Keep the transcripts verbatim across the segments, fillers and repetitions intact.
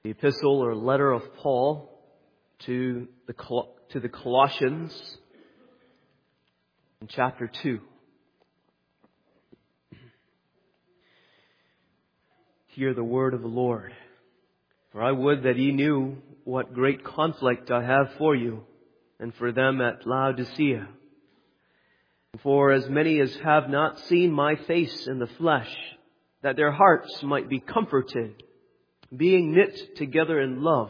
The epistle or letter of Paul to the Col- to the Colossians in chapter two. Hear the word of the Lord. For I would that ye knew what great conflict I have for you, and for them at Laodicea. For as many as have not seen my face in the flesh, that their hearts might be comforted, being knit together in love,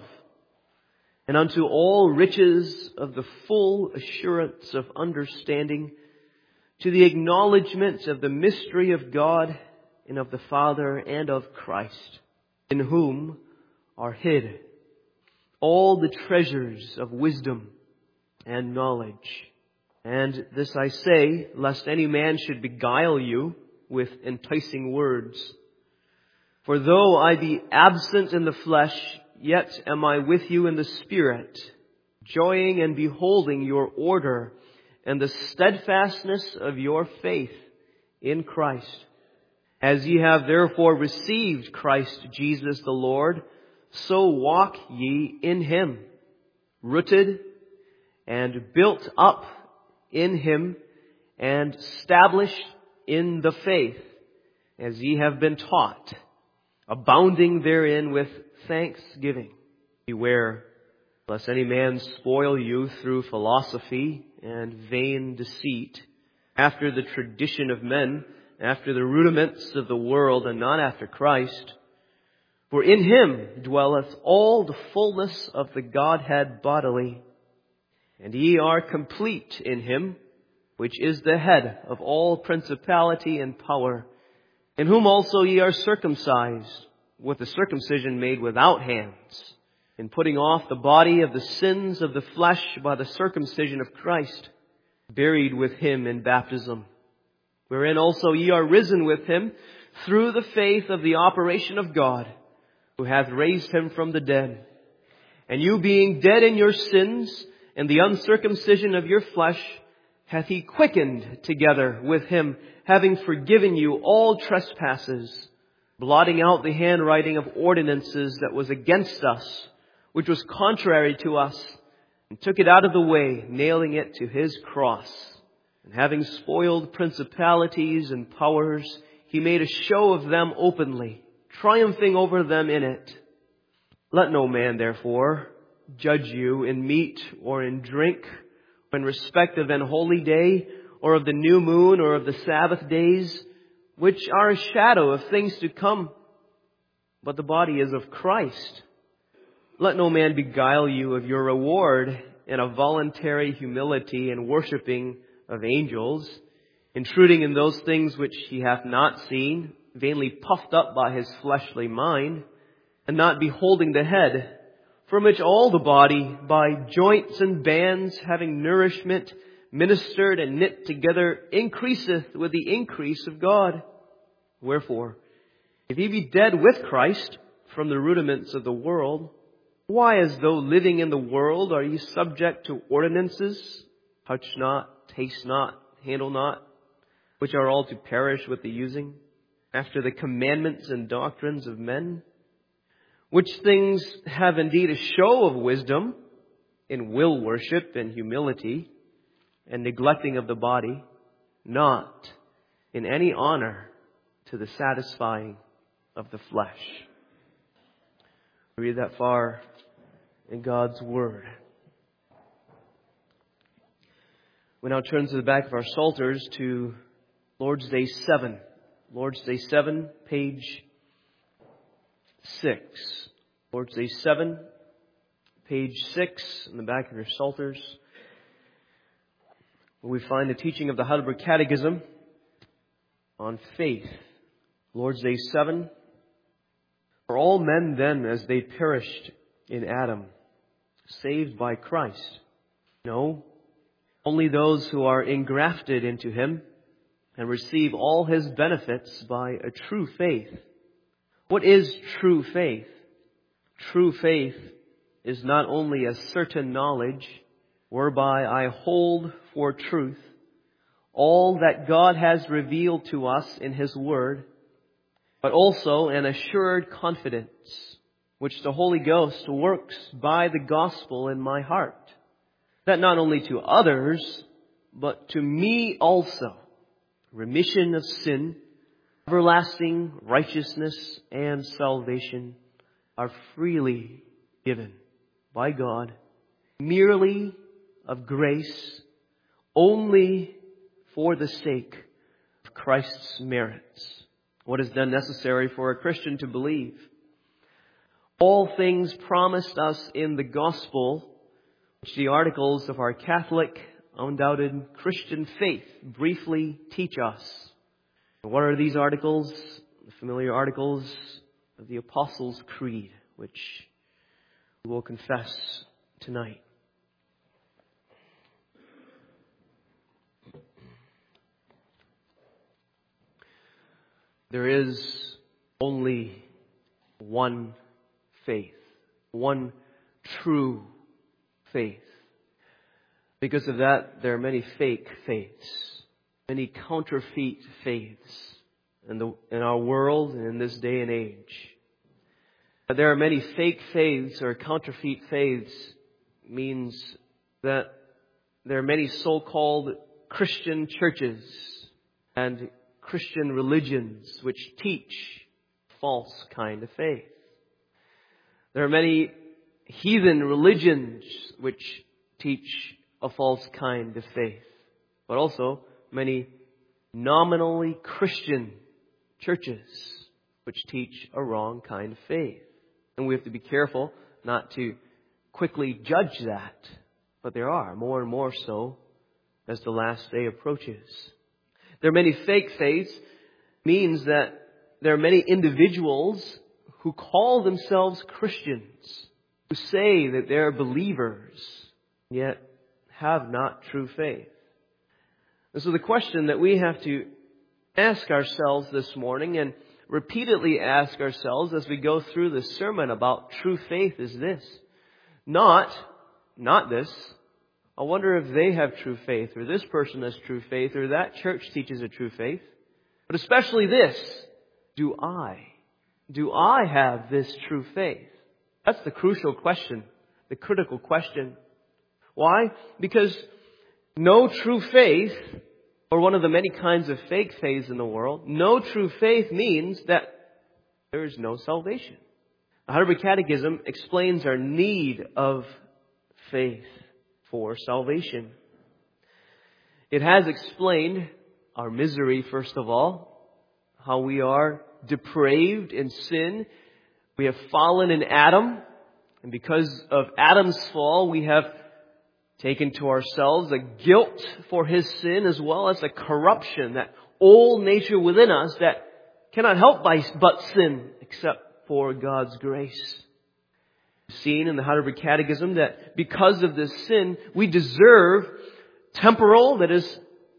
and unto all riches of the full assurance of understanding, to the acknowledgement of the mystery of God and of the Father and of Christ, in whom are hid all the treasures of wisdom and knowledge. And this I say, lest any man should beguile you with enticing words. For though I be absent in the flesh, yet am I with you in the Spirit, joying and beholding your order and the steadfastness of your faith in Christ. As ye have therefore received Christ Jesus the Lord, so walk ye in Him, rooted and built up in Him, and established in the faith, as ye have been taught, abounding therein with thanksgiving. Beware lest any man spoil you through philosophy and vain deceit, after the tradition of men, after the rudiments of the world, and not after Christ. For in Him dwelleth all the fullness of the Godhead bodily, and ye are complete in Him, which is the head of all principality and power, in whom also ye are circumcised, with the circumcision made without hands, in putting off the body of the sins of the flesh by the circumcision of Christ, buried with Him in baptism, wherein also ye are risen with Him through the faith of the operation of God, who hath raised Him from the dead. And you being dead in your sins and the uncircumcision of your flesh, hath He quickened together with Him, having forgiven you all trespasses, blotting out the handwriting of ordinances that was against us, which was contrary to us, and took it out of the way, nailing it to His cross. And having spoiled principalities and powers, He made a show of them openly, triumphing over them in it. Let no man, therefore, judge you in meat or in drink, in respect of an holy day, or of the new moon, or of the Sabbath days, which are a shadow of things to come, but the body is of Christ. Let no man beguile you of your reward in a voluntary humility and worshipping of angels, intruding in those things which he hath not seen, vainly puffed up by his fleshly mind, and not beholding the head, from which all the body, by joints and bands, having nourishment, ministered and knit together, increaseth with the increase of God. Wherefore, if ye be dead with Christ from the rudiments of the world, why, as though living in the world, are ye subject to ordinances, touch not, taste not, handle not, which are all to perish with the using, after the commandments and doctrines of men? Which things have indeed a show of wisdom in will worship and humility and neglecting of the body, not in any honor to the satisfying of the flesh. We read that far in God's Word. We now turn to the back of our Psalters to Lord's Day seven. Lord's Day seven, page six. Lord's Day seven, page six, in the back of your Psalters, where we find the teaching of the Heidelberg Catechism on faith. Lord's Day seven. For all men then, as they perished in Adam, saved by Christ? No, only those who are engrafted into Him and receive all His benefits by a true faith. What is true faith? True faith is not only a certain knowledge whereby I hold for truth all that God has revealed to us in His Word, but also an assured confidence which the Holy Ghost works by the gospel in my heart, that not only to others, but to me also, remission of sin, everlasting righteousness, and salvation are freely given by God, merely of grace, only for the sake of Christ's merits. What is then necessary for a Christian to believe? All things promised us in the gospel, which the articles of our Catholic, undoubted Christian faith briefly teach us. And what are these articles? The familiar articles of the Apostles' Creed, which we will confess tonight. There is only one faith, one true faith. Because of that, there are many fake faiths, many counterfeit faiths in, the, in our world and in this day and age. But there are many fake faiths or counterfeit faiths means that there are many so-called Christian churches and Christian religions which teach false kind of faith. There are many heathen religions which teach a false kind of faith, but also many nominally Christian churches which teach a wrong kind of faith. And we have to be careful not to quickly judge that, but there are more and more so as the last day approaches. There are many fake faiths means that there are many individuals who call themselves Christians, who say that they're believers, yet have not true faith. And so the question that we have to ask ourselves this morning and repeatedly ask ourselves as we go through this sermon about true faith is this. Not, not this. I wonder if they have true faith, or this person has true faith, or that church teaches a true faith. But especially this, do I? Do I have this true faith? That's the crucial question, the critical question. Why? Because no true faith, or one of the many kinds of fake faiths in the world, no true faith means that there is no salvation. The Heidelberg Catechism explains our need of faith for salvation. It has explained our misery, first of all, how we are depraved in sin. We have fallen in Adam, and because of Adam's fall, we have taken to ourselves a guilt for his sin as well as a corruption, that old nature within us that cannot help but sin except for God's grace. Seen in the Heidelberg Catechism that because of this sin, we deserve temporal, that is,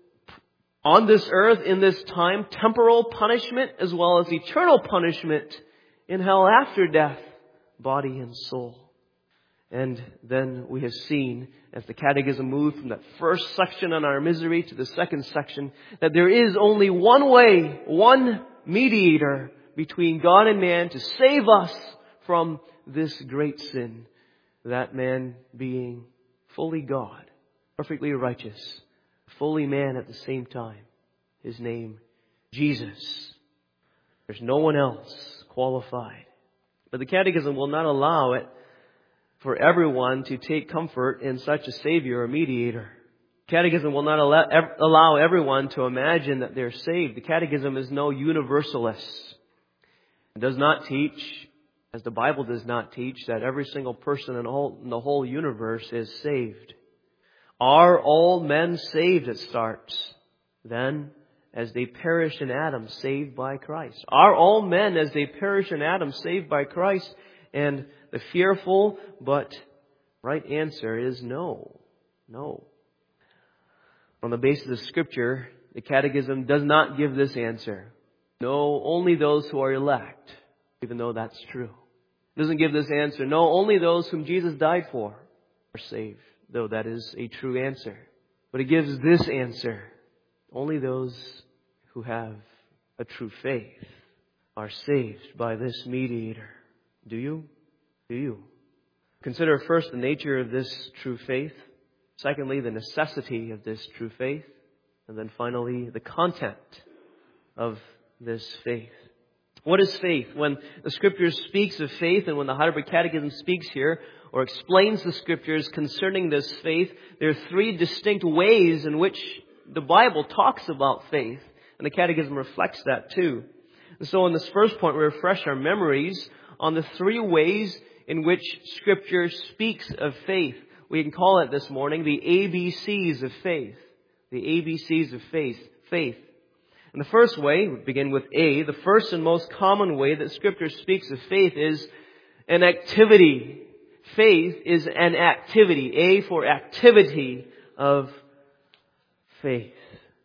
on this earth, in this time, temporal punishment as well as eternal punishment in hell after death, body and soul. And then we have seen, as the Catechism moved from that first section on our misery to the second section, that there is only one way, one mediator between God and man to save us from this great sin, that man being fully God, perfectly righteous, fully man at the same time. His name, Jesus. There's no one else qualified. But the Catechism will not allow it for everyone to take comfort in such a Savior or mediator. Catechism will not allow everyone to imagine that they're saved. The Catechism is no universalist. It does not teach, as the Bible does not teach, that every single person in the whole, in the whole universe is saved. Are all men saved, it starts. Then, as they perish in Adam, saved by Christ. Are all men, as they perish in Adam, saved by Christ? And the fearful but right answer is no. No. On the basis of Scripture, the Catechism does not give this answer. No, only those who are elect, even though that's true. It doesn't give this answer. No, only those whom Jesus died for are saved, though that is a true answer. But it gives this answer. Only those who have a true faith are saved by this mediator. Do you? to you. Consider first the nature of this true faith. Secondly, the necessity of this true faith. And then finally, the content of this faith. What is faith? When the Scripture speaks of faith, and when the Heidelberg Catechism speaks here, or explains the Scriptures concerning this faith, there are three distinct ways in which the Bible talks about faith. And the Catechism reflects that too. And so in this first point, we refresh our memories on the three ways in which Scripture speaks of faith. We can call it this morning the A B Cs of faith. The A B Cs of faith. Faith. And the first way, we begin with A, the first and most common way that Scripture speaks of faith is an activity. Faith is an activity. A for activity of faith.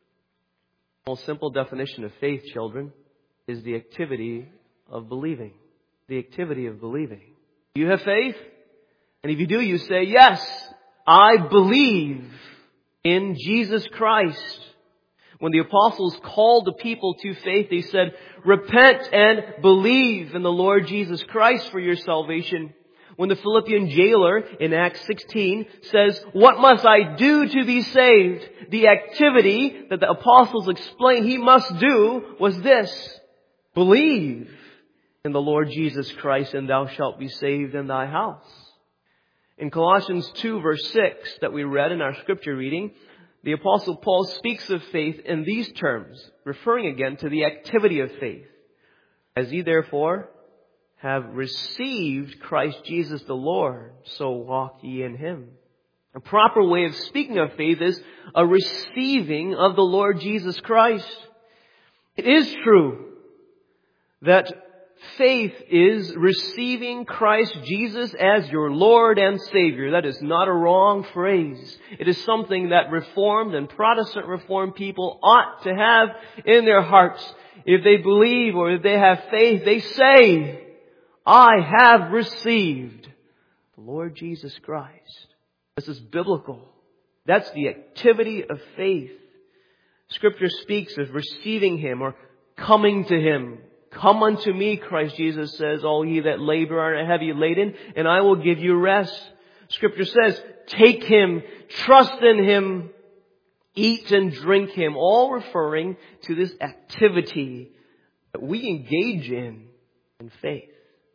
The most simple definition of faith, children, is the activity of believing. The activity of believing. Do you have faith? And if you do, you say, yes, I believe in Jesus Christ. When the apostles called the people to faith, they said, repent and believe in the Lord Jesus Christ for your salvation. When the Philippian jailer in Acts sixteen says, what must I do to be saved? The activity that the apostles explained he must do was this. Believe in the Lord Jesus Christ and thou shalt be saved in thy house. In Colossians two verse six that we read in our scripture reading, the Apostle Paul speaks of faith in these terms, referring again to the activity of faith. As ye therefore have received Christ Jesus the Lord, so walk ye in Him. A proper way of speaking of faith is a receiving of the Lord Jesus Christ. It is true that faith is receiving Christ Jesus as your Lord and Savior. That is not a wrong phrase. It is something that Reformed and Protestant Reformed people ought to have in their hearts. If they believe or if they have faith, they say, I have received the Lord Jesus Christ. This is biblical. That's the activity of faith. Scripture speaks of receiving Him or coming to Him. Come unto me, Christ Jesus says, all ye that labor and are heavy laden, and I will give you rest. Scripture says, take Him, trust in Him, eat and drink Him, all referring to this activity that we engage in in faith.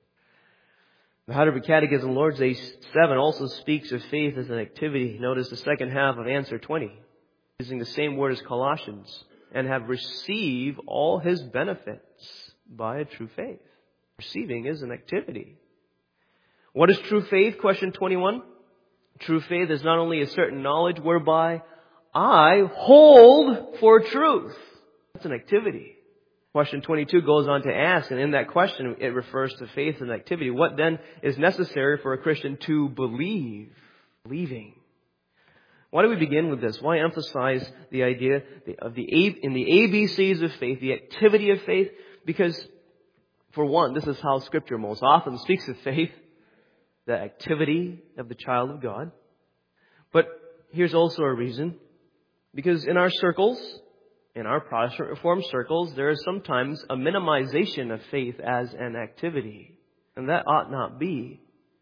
The Heidelberg Catechism, Lord's Day seven, also speaks of faith as an activity. Notice the second half of answer twenty, using the same word as Colossians, and have received all His benefits by a true faith. Receiving is an activity. What is true faith? Question twenty-one. True faith is not only a certain knowledge whereby I hold for truth. That's an activity. Question twenty-two goes on to ask, and in that question it refers to faith and activity. What then is necessary for a Christian to believe? Believing. Why do we begin with this? Why emphasize the idea of the in the A B Cs of faith, the activity of faith? Because, for one, this is how Scripture most often speaks of faith, the activity of the child of God. But here's also a reason. Because in our circles, in our Protestant Reformed circles, there is sometimes a minimization of faith as an activity. And that ought not be.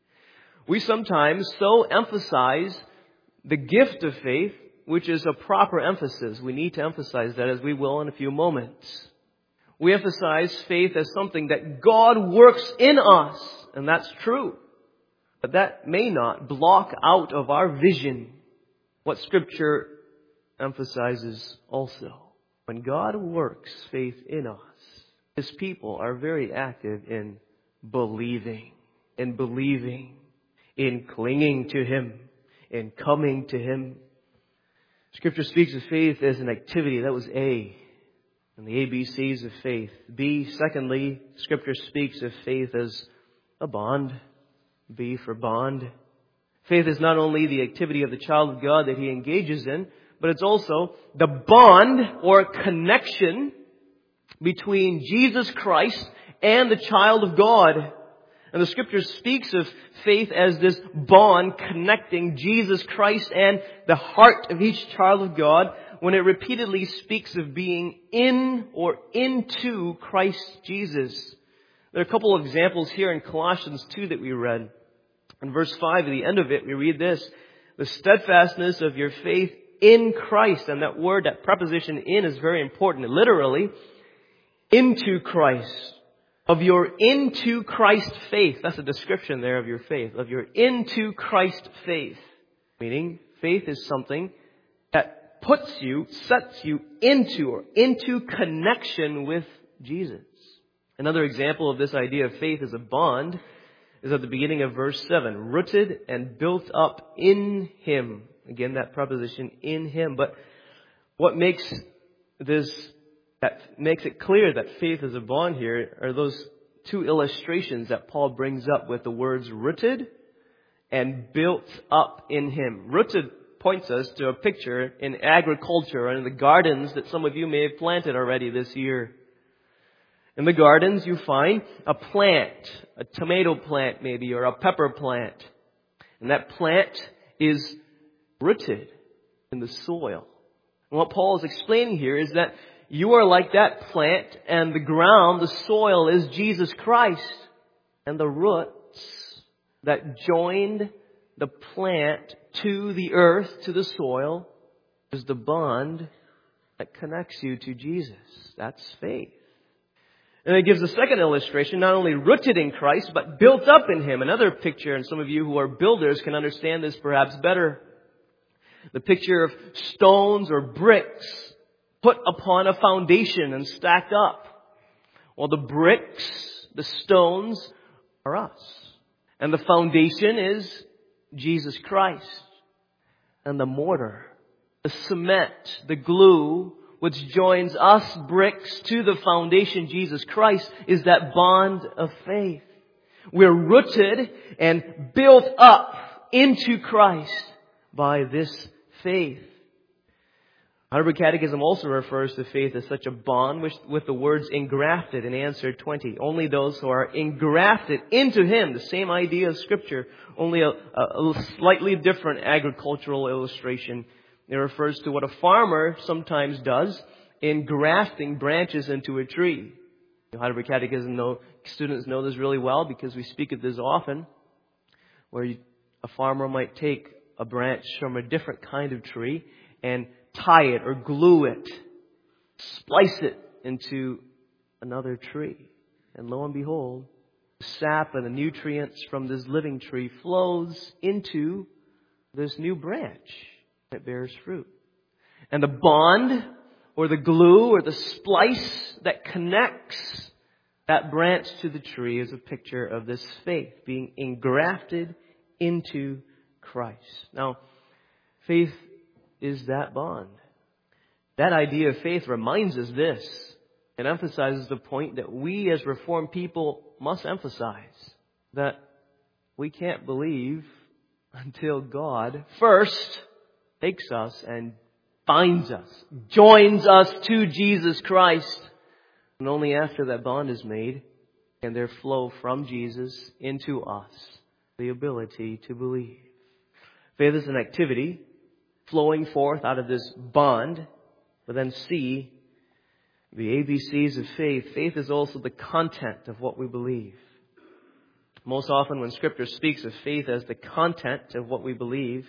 We sometimes so emphasize the gift of faith, which is a proper emphasis. We need to emphasize that, as we will in a few moments. We emphasize faith as something that God works in us, and that's true. But that may not block out of our vision what Scripture emphasizes also. When God works faith in us, His people are very active in believing, in believing, in clinging to Him, in coming to Him. Scripture speaks of faith as an activity. That was A. And the A B Cs of faith. B, secondly, Scripture speaks of faith as a bond. B for bond. Faith is not only the activity of the child of God that he engages in, but it's also the bond or connection between Jesus Christ and the child of God. And the Scripture speaks of faith as this bond connecting Jesus Christ and the heart of each child of God, when it repeatedly speaks of being in or into Christ Jesus. There are a couple of examples here in Colossians two that we read. In verse five, at the end of it, we read this: the steadfastness of your faith in Christ. And that word, that preposition in, is very important. Literally, into Christ. Of your into Christ faith. That's a description there of your faith. Of your into Christ faith. Meaning, faith is something that puts you, sets you into, or into connection with Jesus. Another example of this idea of faith as a bond is at the beginning of verse seven. Rooted and built up in Him. Again, that preposition, in Him. But what makes this, that makes it clear that faith is a bond here are those two illustrations that Paul brings up with the words rooted and built up in Him. Rooted points us to a picture in agriculture and in the gardens that some of you may have planted already this year. In the gardens, you find a plant, a tomato plant maybe, or a pepper plant. And that plant is rooted in the soil. And what Paul is explaining here is that you are like that plant, and the ground, the soil, is Jesus Christ. And the roots that joined the plant to the earth, to the soil, is the bond that connects you to Jesus. That's faith. And it gives a second illustration, not only rooted in Christ, but built up in Him. Another picture, and some of you who are builders can understand this perhaps better. The picture of stones or bricks put upon a foundation and stacked up. Well, the bricks, the stones, are us. And the foundation is Jesus Christ. And the mortar, the cement, the glue, which joins us bricks to the foundation, Jesus Christ, is that bond of faith. We're rooted and built up into Christ by this faith. Heidelberg Catechism also refers to faith as such a bond with, with the words engrafted in answer twenty. Only those who are engrafted into Him, the same idea of Scripture, only a, a, a slightly different agricultural illustration. It refers to what a farmer sometimes does in grafting branches into a tree. Heidelberg Catechism know, students know this really well because we speak of this often, where you, a farmer might take a branch from a different kind of tree and tie it or glue it, splice it into another tree. And lo and behold, the sap and the nutrients from this living tree flows into this new branch. It bears fruit. And the bond or the glue or the splice that connects that branch to the tree is a picture of this faith being engrafted into Christ. Now, faith is that bond. That idea of faith reminds us this. It emphasizes the point that we as Reformed people must emphasize. That we can't believe until God first takes us and binds us, joins us to Jesus Christ. And only after that bond is made can there flow from Jesus into us the ability to believe. Faith is an activity flowing forth out of this bond. But then C, the A B Cs of faith. Faith is also the content of what we believe. Most often when Scripture speaks of faith as the content of what we believe,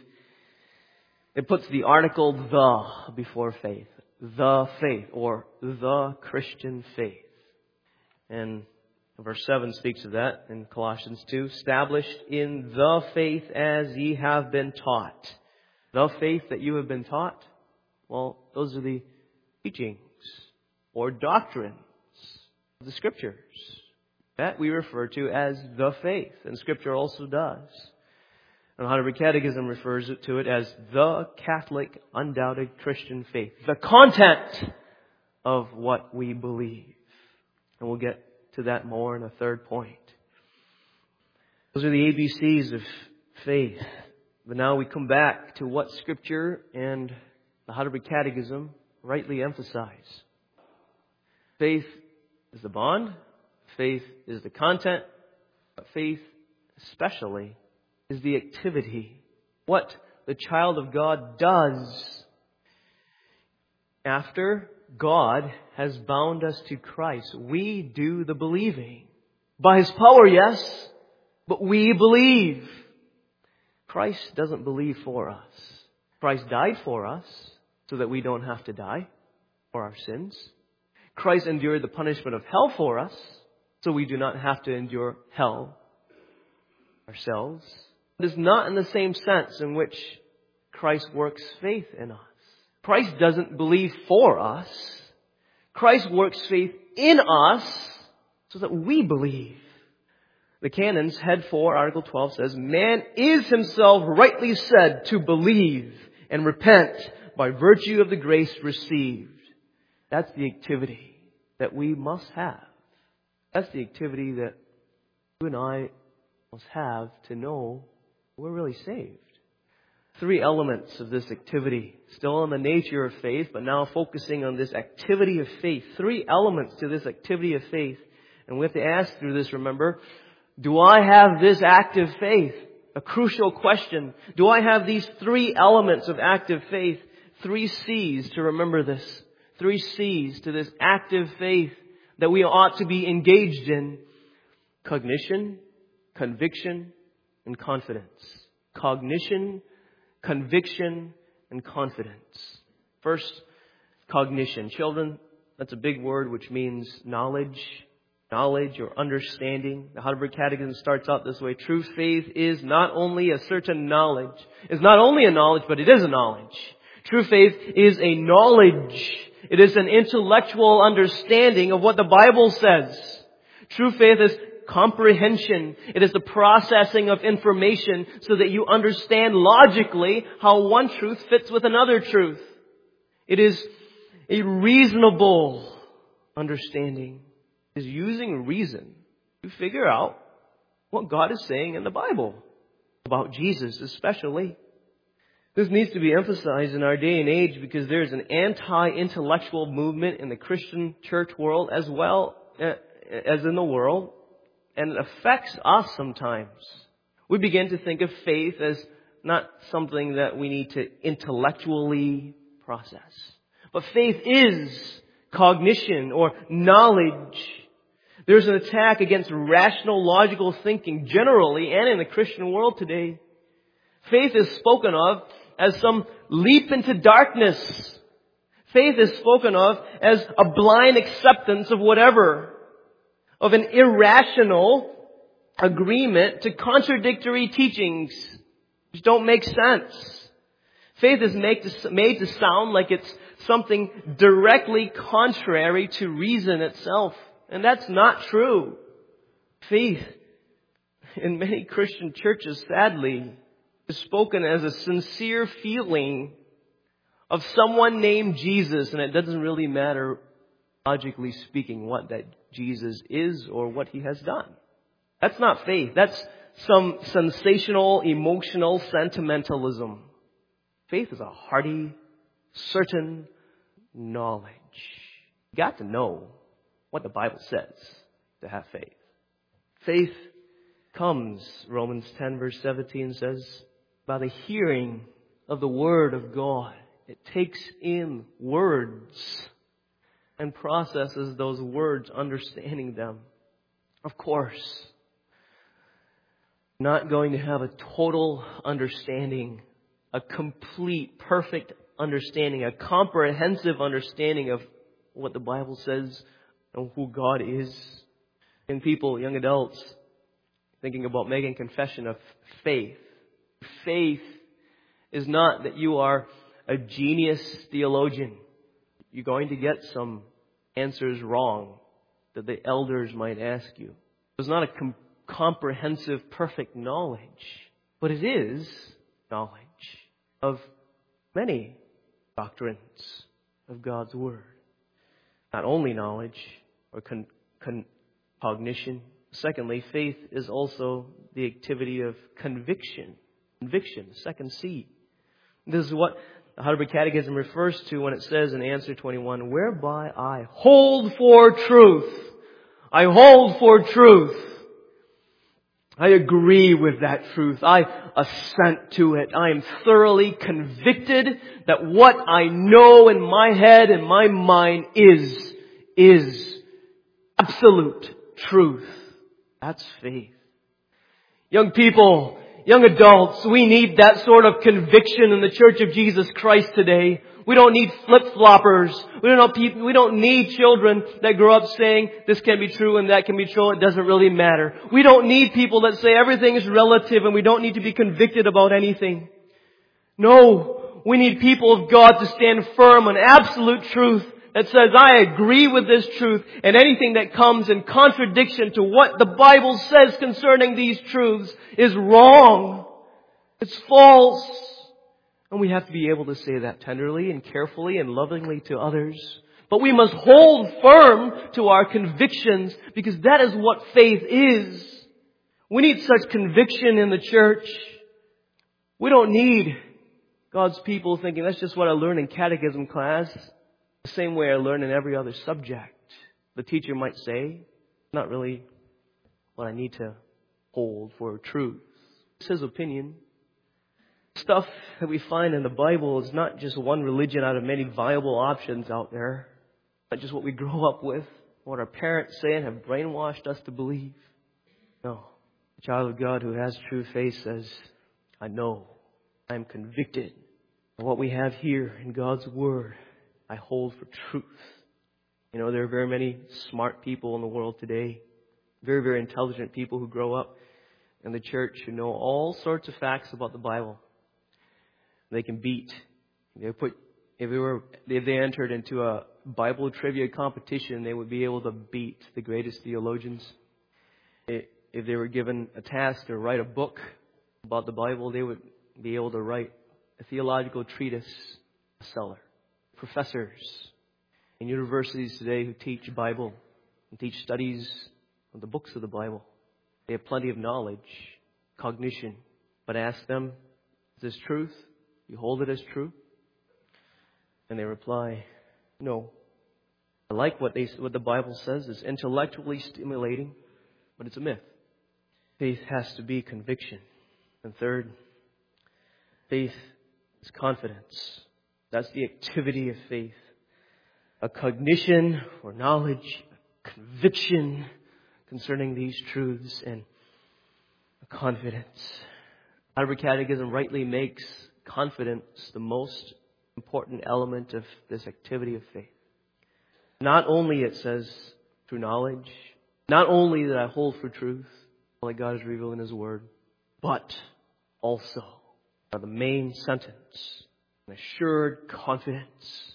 it puts the article the before faith. The faith, or the Christian faith. And verse seven speaks of that in Colossians two. Established in the faith as ye have been taught. The faith that you have been taught, well, those are the teachings or doctrines of the Scriptures. That we refer to as the faith, and Scripture also does. And Heidelberg Catechism refers to it as the Catholic, undoubted Christian faith. The content of what we believe. And we'll get to that more in a third point. Those are the A B Cs of faith. But now we come back to what Scripture and the Heidelberg Catechism rightly emphasize. Faith is the bond. Faith is the content. But faith especially is the activity. What the child of God does after God has bound us to Christ. We do the believing. By His power, yes, but we believe. Christ doesn't believe for us. Christ died for us so that we don't have to die for our sins. Christ endured the punishment of hell for us so we do not have to endure hell ourselves. It is not in the same sense in which Christ works faith in us. Christ doesn't believe for us. Christ works faith in us so that we believe. The canons, head four, Article twelve says, man is himself rightly said to believe and repent by virtue of the grace received. That's the activity that we must have. That's the activity that you and I must have to know we're really saved. Three elements of this activity, still on the nature of faith, but now focusing on this activity of faith. Three elements to this activity of faith. And we have to ask through this, remember, do I have this active faith? A crucial question. Do I have these three elements of active faith? Three C's to remember this. Three C's to this active faith that we ought to be engaged in. Cognition, conviction, and confidence. Cognition, conviction, and confidence. First, cognition. Children, that's a big word which means knowledge. Knowledge or understanding. The Heidelberg Catechism starts out this way. True faith is not only a certain knowledge. It's not only a knowledge, but it is a knowledge. True faith is a knowledge. It is an intellectual understanding of what the Bible says. True faith is comprehension. It is the processing of information so that you understand logically how one truth fits with another truth. It is a reasonable understanding. Is using reason to figure out what God is saying in the Bible about Jesus especially. This needs to be emphasized in our day and age because there is an anti-intellectual movement in the Christian church world as well as in the world, and it affects us sometimes. We begin to think of faith as not something that we need to intellectually process, but faith is cognition or knowledge. There's an attack against rational, logical thinking generally and in the Christian world today. Faith is spoken of as some leap into darkness. Faith is spoken of as a blind acceptance of whatever, of an irrational agreement to contradictory teachings which don't make sense. Faith is made to, made to sound like it's something directly contrary to reason itself. And that's not true. Faith in many Christian churches, sadly, is spoken as a sincere feeling of someone named Jesus. And it doesn't really matter, logically speaking, what that Jesus is or what He has done. That's not faith. That's some sensational, emotional sentimentalism. Faith is a hearty, certain knowledge. You got to know what the Bible says to have faith. Faith comes, Romans ten verse seventeen says, by the hearing of the Word of God. It takes in words and processes those words, understanding them. Of course, not going to have a total understanding, a complete, perfect understanding, a comprehensive understanding of what the Bible says and who God is. And people, young adults, thinking about making confession of faith. Faith is not that you are a genius theologian. You're going to get some answers wrong that the elders might ask you. It's not a com- comprehensive, perfect knowledge, but it is knowledge of many doctrines of God's Word. Not only knowledge or con- con- cognition. Secondly, faith is also the activity of conviction. Conviction, second C. This is what the Heidelberg Catechism refers to when it says in answer twenty-one, whereby I hold for truth. I hold for truth. I agree with that truth. I assent to it. I am thoroughly convicted that what I know in my head and my mind is, is absolute truth. That's faith. Young people, young adults, we need that sort of conviction in the Church of Jesus Christ today. We don't need flip-floppers. We don't know people, we don't need children that grow up saying this can be true and that can be true. It doesn't really matter. We don't need people that say everything is relative and we don't need to be convicted about anything. No, we need people of God to stand firm on absolute truth that says, I agree with this truth, and anything that comes in contradiction to what the Bible says concerning these truths is wrong. It's false. And we have to be able to say that tenderly and carefully and lovingly to others. But we must hold firm to our convictions, because that is what faith is. We need such conviction in the church. We don't need God's people thinking, that's just what I learned in catechism class. The same way I learn in every other subject. The teacher might say, not really what I need to hold for truth. It's his opinion. Stuff that we find in the Bible is not just one religion out of many viable options out there. Not just what we grow up with, what our parents say and have brainwashed us to believe. No. The child of God who has true faith says, I know, I am convicted of what we have here in God's Word. I hold for truth. You know, there are very many smart people in the world today. Very, very intelligent people who grow up in the church who know all sorts of facts about the Bible. They can beat. They put, if they were, if they entered into a Bible trivia competition, they would be able to beat the greatest theologians. If they were given a task to write a book about the Bible, they would be able to write a theological treatise bestseller. Professors in universities today who teach Bible and teach studies of the books of the Bible. They have plenty of knowledge, cognition. But ask them, is this truth? You hold it as true? And they reply, no. I like what they what the Bible says. It's intellectually stimulating, but it's a myth. Faith has to be conviction. And third, faith is confidence. That's the activity of faith. A cognition or knowledge, a conviction concerning these truths, and a confidence. Heidelberg Catechism rightly makes confidence the most important element of this activity of faith. Not only, it says, through knowledge, not only that I hold for truth, all that God has revealed in His Word, but also, now the main sentence, an assured confidence.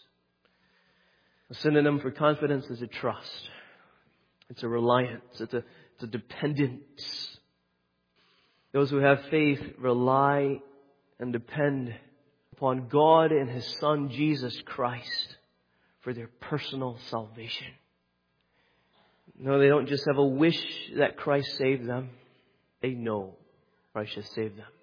A synonym for confidence is a trust. It's a reliance. It's a, it's a dependence. Those who have faith rely and depend upon God and His Son, Jesus Christ, for their personal salvation. No, they don't just have a wish that Christ save them. They know Christ has saved them.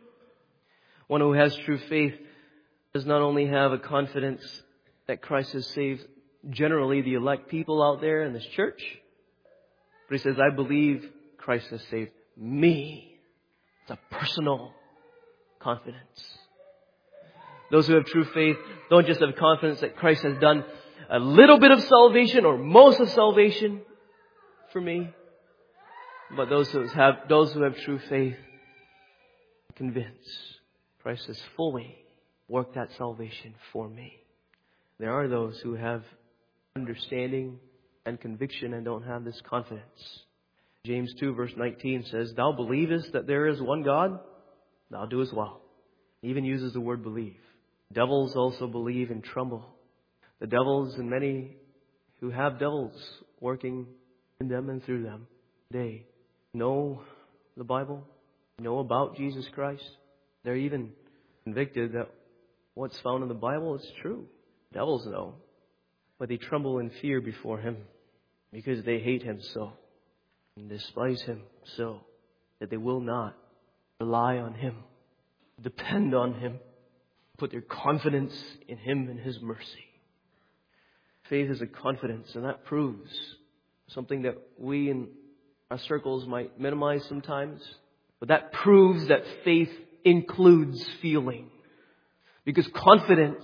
One who has true faith does not only have a confidence that Christ has saved generally the elect people out there in this church, but he says, I believe Christ has saved me. It's a personal confidence. Those who have true faith don't just have confidence that Christ has done a little bit of salvation or most of salvation for me, but those who have, those who have true faith are convinced Christ has fully worked that salvation for me. There are those who have understanding and conviction and don't have this confidence. James two verse nineteen says, Thou believest that there is one God? Thou do as well. He even uses the word believe. Devils also believe and tremble. The devils and many who have devils working in them and through them, they know the Bible, know about Jesus Christ. They're even convicted that what's found in the Bible is true. Devils know. But they tremble in fear before Him because they hate Him so and despise Him so that they will not rely on Him, depend on Him, put their confidence in Him and His mercy. Faith is a confidence, and that proves something that we in our circles might minimize sometimes. But that proves that faith includes feeling. Because confidence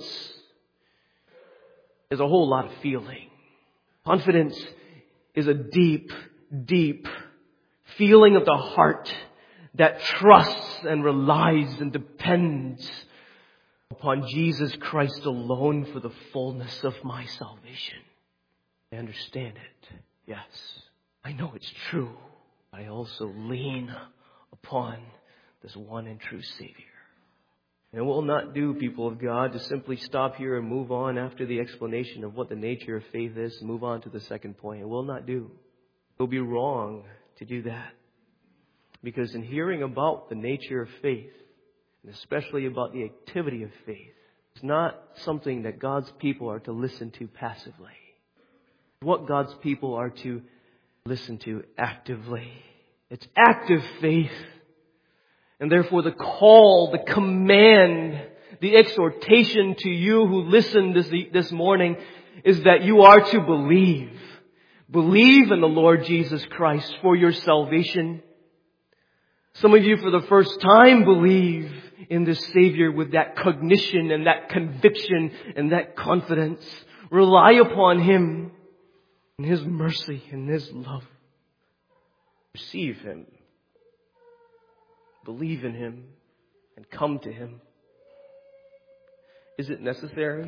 is a whole lot of feeling. Confidence is a deep, deep feeling of the heart that trusts and relies and depends upon Jesus Christ alone for the fullness of my salvation. I understand it. Yes, I know it's true. I also lean upon this one and true Savior. And it will not do, people of God, to simply stop here and move on after the explanation of what the nature of faith is and move on to the second point. It will not do. It will be wrong to do that. Because in hearing about the nature of faith, and especially about the activity of faith, it's not something that God's people are to listen to passively. What God's people are to listen to actively. It's active faith. And therefore the call, the command, the exhortation to you who listened this, this morning is that you are to believe. Believe in the Lord Jesus Christ for your salvation. Some of you for the first time believe in this Savior with that cognition and that conviction and that confidence. Rely upon Him and His mercy and His love. Receive Him. Believe in Him and come to Him. Is it necessary?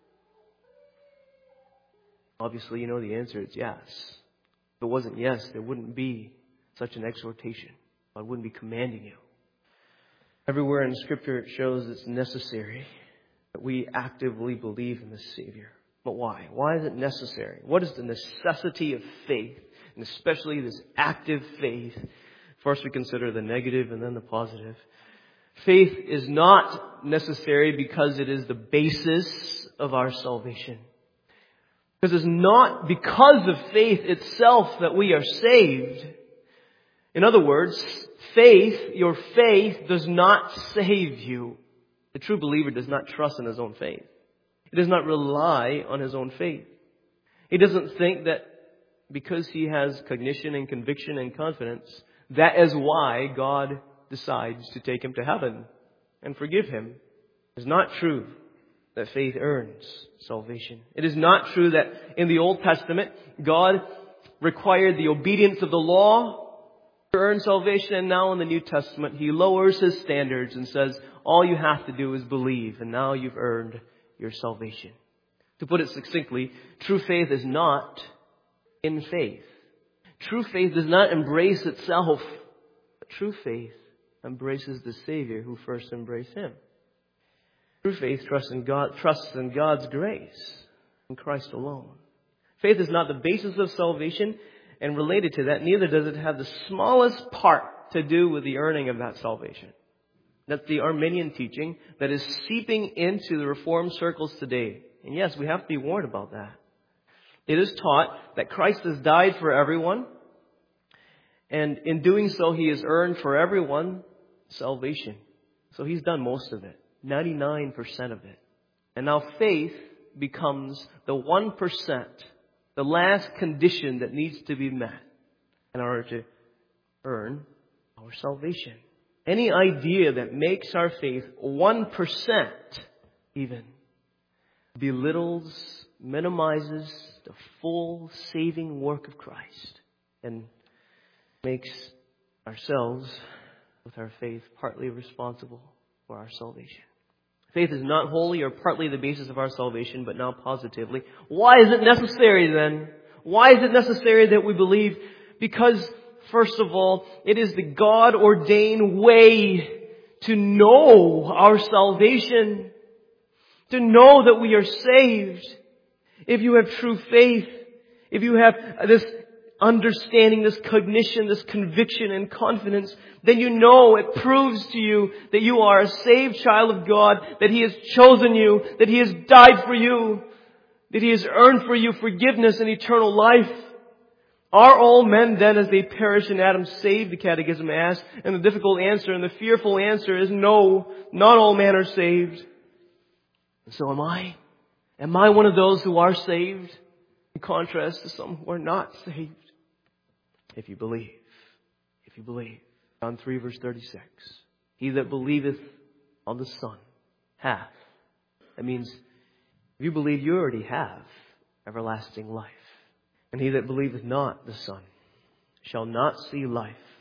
Obviously, you know the answer is yes. If it wasn't yes, there wouldn't be such an exhortation. God wouldn't be commanding you. Everywhere in Scripture it shows it's necessary that we actively believe in the Savior. But why? Why is it necessary? What is the necessity of faith? And especially this active faith. First we consider the negative and then the positive. Faith is not necessary because it is the basis of our salvation. Because it's not because of faith itself that we are saved. In other words, faith, your faith does not save you. The true believer does not trust in his own faith. He does not rely on his own faith. He doesn't think that because he has cognition and conviction and confidence, that is why God decides to take him to heaven and forgive him. It is not true that faith earns salvation. It is not true that in the Old Testament, God required the obedience of the law to earn salvation, and now in the New Testament, He lowers His standards and says, all you have to do is believe, and now you've earned your salvation. To put it succinctly, true faith is not in faith. True faith does not embrace itself. But true faith embraces the Savior who first embraced Him. True faith trusts in God, trusts in God's grace, in Christ alone. Faith is not the basis of salvation, and related to that, neither does it have the smallest part to do with the earning of that salvation. That's the Arminian teaching that is seeping into the Reformed circles today. And yes, we have to be warned about that. It is taught that Christ has died for everyone, and in doing so, He has earned for everyone salvation. So He's done most of it, ninety-nine percent of it. And now faith becomes the one percent, the last condition that needs to be met in order to earn our salvation. Any idea that makes our faith one percent even belittles, minimizes the full saving work of Christ and makes ourselves, with our faith, partly responsible for our salvation. Faith is not wholly or partly the basis of our salvation, but now positively. Why is it necessary then? Why is it necessary that we believe? Because, first of all, it is the God-ordained way to know our salvation, to know that we are saved. If you have true faith, if you have this understanding, this cognition, this conviction and confidence, then you know it proves to you that you are a saved child of God, that He has chosen you, that He has died for you, that He has earned for you forgiveness and eternal life. Are all men then as they perish in Adam saved? The Catechism asks. And the difficult answer and the fearful answer is no, not all men are saved. And so am I. Am I one of those who are saved? In contrast to some who are not saved. If you believe. If you believe. John three verse thirty-six. He that believeth on the Son hath. That means if you believe, you already have everlasting life. And he that believeth not the Son shall not see life,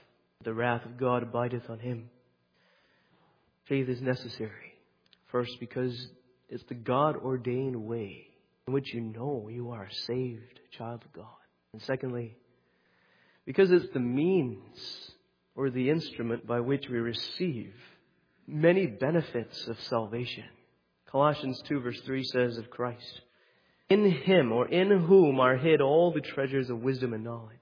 the wrath of God abideth on him. Faith is necessary. First, because it's the God-ordained way in which you know you are a saved child of God. And secondly, because it's the means or the instrument by which we receive many benefits of salvation. Colossians two verse three says of Christ, in Him or in whom are hid all the treasures of wisdom and knowledge.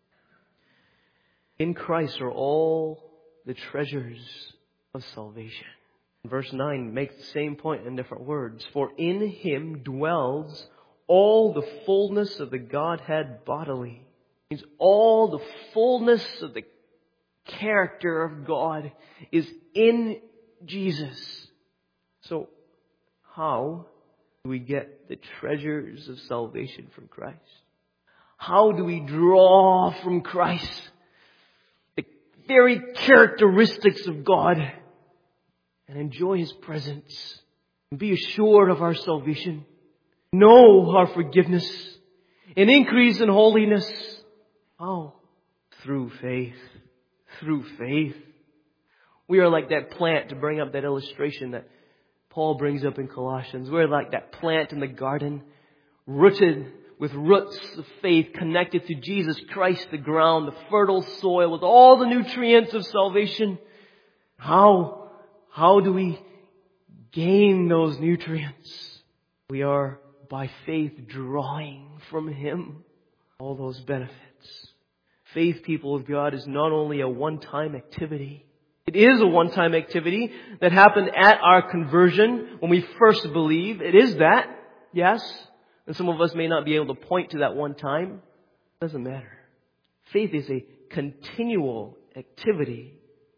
In Christ are all the treasures of salvation. Verse nine makes the same point in different words. For in Him dwells all the fullness of the Godhead bodily. It means all the fullness of the character of God is in Jesus. So how do we get the treasures of salvation from Christ? How do we draw from Christ the very characteristics of God and enjoy His presence and be assured of our salvation, know our forgiveness, and increase in holiness? How? Through faith. Through faith. We are like that plant, to bring up that illustration that Paul brings up in Colossians. We're like that plant in the garden, rooted with roots of faith, connected to Jesus Christ, the ground, the fertile soil, with all the nutrients of salvation. How? How do we gain those nutrients? We are by faith drawing from Him all those benefits. Faith, people of God, is not only a one-time activity. It is a one-time activity that happened at our conversion when we first believe. It is that, yes. And some of us may not be able to point to that one time. It doesn't matter. Faith is a continual activity.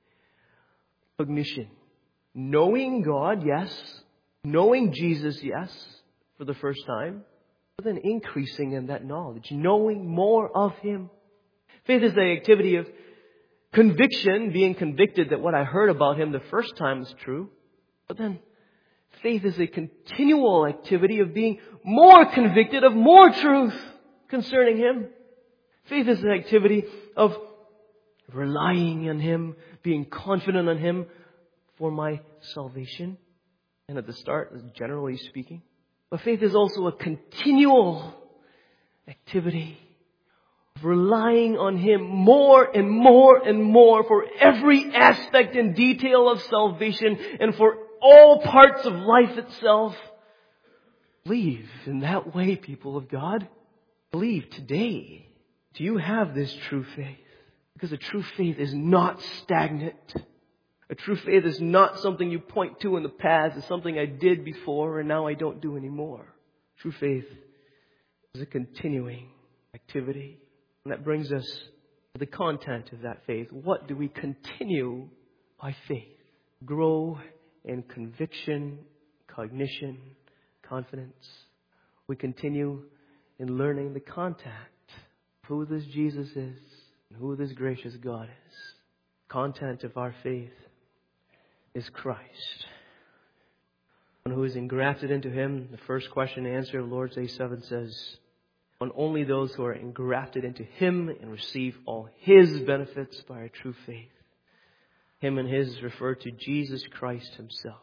Cognition. Knowing God, yes. Knowing Jesus, yes, for the first time. But then increasing in that knowledge. Knowing more of Him. Faith is the activity of conviction, being convicted that what I heard about Him the first time is true. But then faith is a continual activity of being more convicted of more truth concerning Him. Faith is an activity of relying on Him, being confident on Him for my salvation. And at the start, generally speaking. But faith is also a continual activity of relying on Him more and more and more for every aspect and detail of salvation and for all parts of life itself. Believe in that way, people of God. Believe today. Do you have this true faith? Because a true faith is not stagnant. A true faith is not something you point to in the past. It's something I did before and now I don't do anymore. True faith is a continuing activity. And that brings us to the content of that faith. What do we continue by faith? Grow in conviction, cognition, confidence. We continue in learning the contact of who this Jesus is and who this gracious God is. Content of our faith is Christ. One who is engrafted into Him. The first question and answer of Lord's Day seven says, on only those who are engrafted into Him and receive all His benefits by our true faith. Him and His refer to Jesus Christ Himself.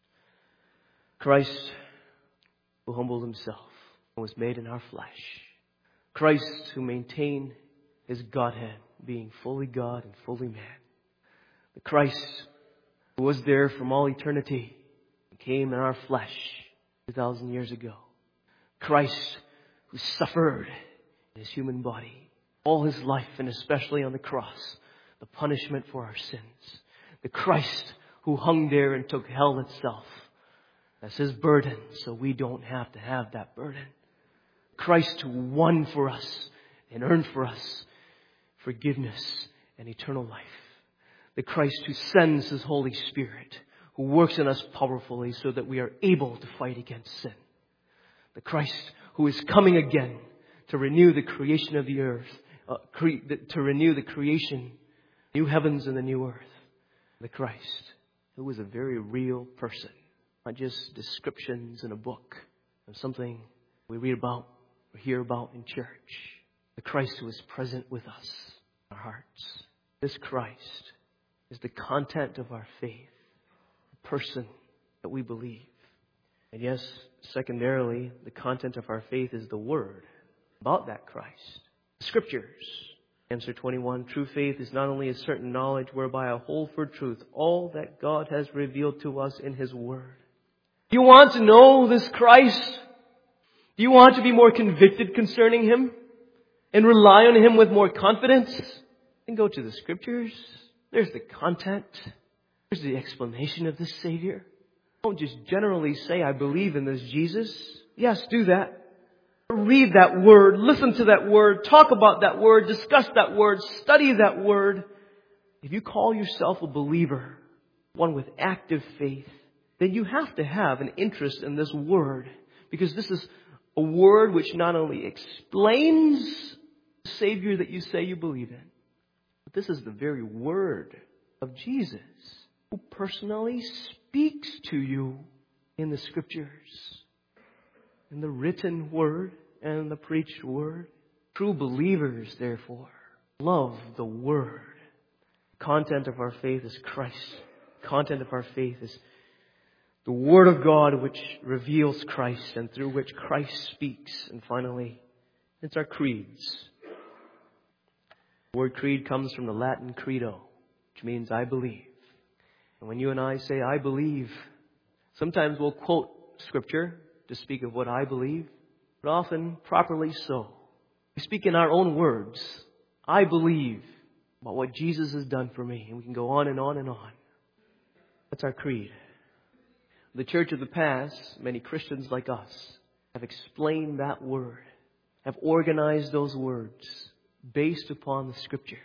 Christ who humbled Himself and was made in our flesh. Christ who maintained His Godhead, being fully God and fully man. The Christ who was there from all eternity and came in our flesh two thousand years ago. Christ who suffered in His human body all His life, and especially on the cross, the punishment for our sins. The Christ who hung there and took hell itself as His burden, so we don't have to have that burden. Christ who won for us and earned for us forgiveness and eternal life. The Christ who sends His Holy Spirit, who works in us powerfully so that we are able to fight against sin. The Christ who is coming again to renew the creation of the earth, uh, cre- to renew the creation, new heavens and the new earth. The Christ who was a very real person, not just descriptions in a book of something we read about or hear about in church. The Christ who is present with us in our hearts. This Christ is the content of our faith, the person that we believe. And yes, secondarily, the content of our faith is the Word about that Christ. The Scriptures. Answer twenty-one, true faith is not only a certain knowledge whereby I hold for truth all that God has revealed to us in His Word. Do you want to know this Christ? Do you want to be more convicted concerning Him and rely on Him with more confidence? Then go to the Scriptures. There's the content. There's the explanation of this Savior. Don't just generally say, I believe in this Jesus. Yes, do that. Read that Word. Listen to that Word. Talk about that Word. Discuss that Word. Study that Word. If you call yourself a believer, one with active faith, then you have to have an interest in this Word. Because this is a Word which not only explains the Savior that you say you believe in, but this is the very Word of Jesus, who personally speaks to you in the Scriptures, in the written Word and the preached Word. True believers, therefore, love the Word. Content of our faith is Christ. Content of our faith is the Word of God which reveals Christ and through which Christ speaks. And finally, it's our creeds. The word creed comes from the Latin credo, which means I believe. And when you and I say I believe, sometimes we'll quote Scripture to speak of what I believe, but often properly so. We speak in our own words. I believe about what Jesus has done for me. And we can go on and on and on. That's our creed. The church of the past, many Christians like us, have explained that word, have organized those words based upon the Scriptures.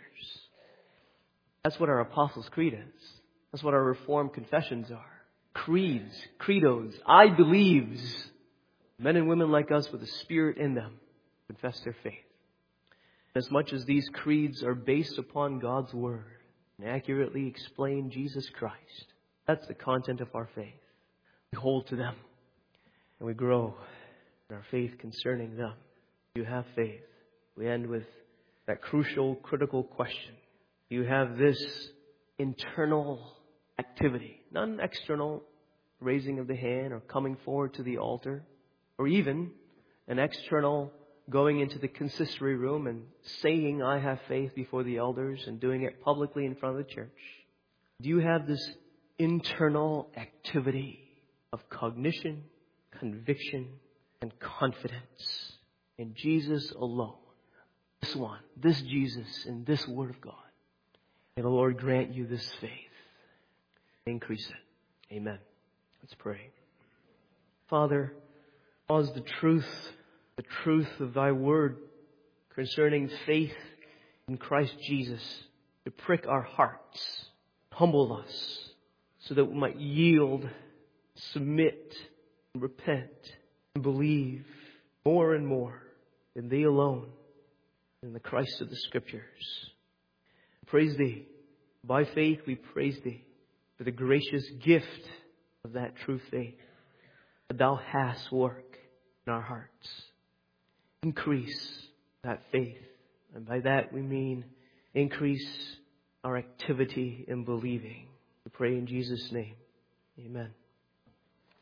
That's what our Apostles' Creed is. That's what our Reformed confessions are. Creeds, credos, I believes. Men and women like us with the Spirit in them confess their faith. As much as these creeds are based upon God's Word and accurately explain Jesus Christ, that's the content of our faith. We hold to them and we grow in our faith concerning them. You have faith. We end with that crucial, critical question. You have this internal activity, not an external raising of the hand or coming forward to the altar, or even an external going into the consistory room and saying I have faith before the elders and doing it publicly in front of the church. Do you have this internal activity of cognition, conviction, and confidence in Jesus alone? This one, this Jesus, and this Word of God. May the Lord grant you this faith. Increase it. Amen. Let's pray. Father, cause the truth, the truth of Thy Word concerning faith in Christ Jesus to prick our hearts, humble us, so that we might yield, submit, and repent, and believe more and more in Thee alone, in the Christ of the Scriptures. Praise Thee. By faith we praise Thee for the gracious gift of that true faith that Thou hast work in our hearts. Increase that faith. And by that we mean increase our activity in believing. We pray in Jesus' name. Amen.